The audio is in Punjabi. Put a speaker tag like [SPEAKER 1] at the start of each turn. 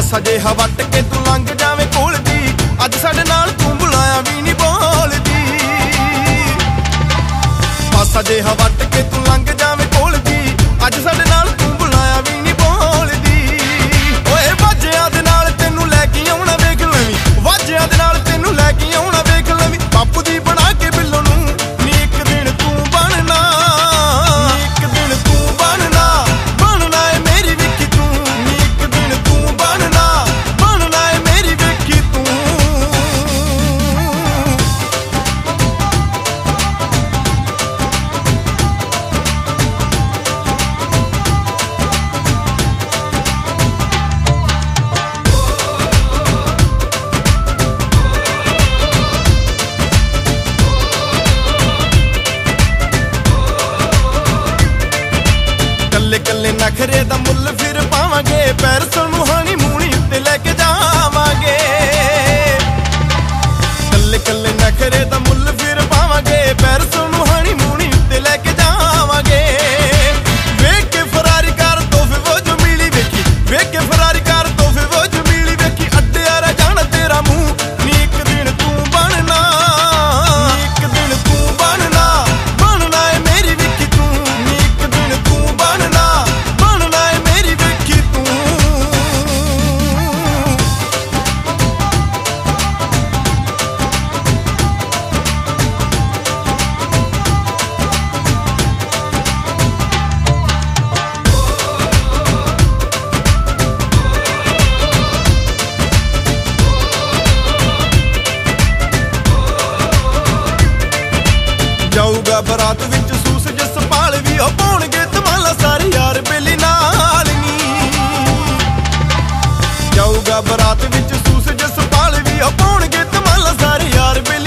[SPEAKER 1] ਪਾਸਾ ਜਿਹਾ ਵੱਟ ਕੇ ਤੂੰ ਲੰਘ ਜਾਵੇਂ ਕੋਲ ਦੀ, ਅੱਜ ਸਾਡੇ ਨਾਲ ਤੂੰ ਬੁਲਾਇਆ ਵੀ ਨਹੀਂ ਬੋਲਦੀ। ਪਾਸਾ ਜਿਹਾ ਵੱਟ ਕੇ ਤੂੰ ਲੰਘ ਜਾਵੇਂ ਕੋਲ ਦੀ, ਅੱਜ ਸਾਡੇ ਨਾਲ ਤੂੰ ਬੁਲਾਇਆ ਵੀ ਨਹੀਂ ਬੋਲਦੀ। ਓਏ ਵਾਜਿਆਂ ਦੇ ਨਾਲ ਤੈਨੂੰ ਲੈ ਕੇ ਆਉਣਾ ਵੇਖ ਲਵੀਂ, ਵਾਜਿਆਂ ਦੇ ਨਾਲ ਤੈਨੂੰ ਲੈ ਕੇ ਆਉਣਾ ਵੇਖ ਲਵੀਂ। ਬਾਪੂ ਦੀ ਬਣਾ ਕੇ ਬਿੱਲੋ ਨੂੰ ਨੀ ਇੱਕ ਦਿਨ ਤੂੰ ਬਣਨਾ, ਨੀ ਇੱਕ ਦਿਨ ਤੂੰ ਬਣਨਾ, ਬਣਨਾ ਏ ਮੇਰੀ ਵੇਖੀ ਤੂੰ, ਨੀ ਇੱਕ ਦਿਨ ਤੂੰ ਬਣਨਾ, ਬਣਨਾ ਏ ਮੇਰੀ ਵੇਖੀ ਤੂੰ। ਕੱਲੇ ਕੱਲੇ ਨਖਰੇ ਦਾ ਮੁੱਲ ਫਿਰ ਪਾਵਾਂਗੇ, ਪੈਰਸੋਂ ਨੂੰ ਹਾਣੀ ਮੂਣੀ ਉੱਤੇ ਲੈ ਕੇ ਜਾਵਾਂਗੇ। ਕੱਲੇ ਕੱਲੇ ਨਖਰੇ ਦਾ ਮੁੱਲ ਫਿਰ ਪਾਵਾਂਗੇ, ਪੈਰਸੋਂ ਨੂੰ ਹਾਣੀ ਮੂਣੀ ਉੱਤੇ ਲੈ ਕੇ ਜਾਵਾਂਗੇ। ਵੇਖ ਕੇ ਫਰਾਰੀ ਕਾਰ ਤੋਹਫੇ ਵੋ ਜੋ ਮਿਲੀ ਵੇਖੀ, ਵੇਖ ਕੇ ਫਰਾਰੀ ਕਾਰ ਤੋਹਫੇ ਵੋ ਜੋ ਮਿਲੀ ਵੇਖੀ। ਅੱਡਿਆ ਰਹਿ ਜਾਣਾ ਤੇਰਾ ਮੂੰਹ, ਨੀ ਇੱਕ ਦਿਨ ਤੂੰ ਬਣਨਾ, ਨੀ ਇੱਕ ਦਿਨ ਤੂੰ ਬਣਨਾ, ਬਣਨਾ ਏ ਮੇਰੀ ਵੇਖੀ ਤੂੰ, ਨੀ ਇੱਕ ਦਿਨ ਤੂੰ ਬਣਨਾ, ਬਣਨਾ ਏ ਮੇਰੀ ਵੇਖੀ ਤੂੰ। ਜਾਊਗਾ ਬਰਾਤ ਵਿੱਚ ਸੂਸ ਜਸਪਾਲ ਵੀ, ਉਹ ਪਾਉਣਗੇ ਧਮਾਲਾ ਸਾਰੇ ਯਾਰ ਬੇਲੀ ਨਾਲ ਨੀ। ਜਾਊਗਾ ਬਰਾਤ ਵਿੱਚ ਸੂਸ ਜਸਪਾਲ ਵੀ, ਉਹ ਪਾਉਣਗੇ ਧਮਾਲਾ ਸਾਰੇ ਯਾਰ ਬੇਲੀ